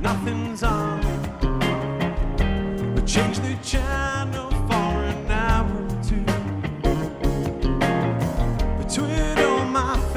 nothing's on. But change the channel for an hour or two. But twiddle my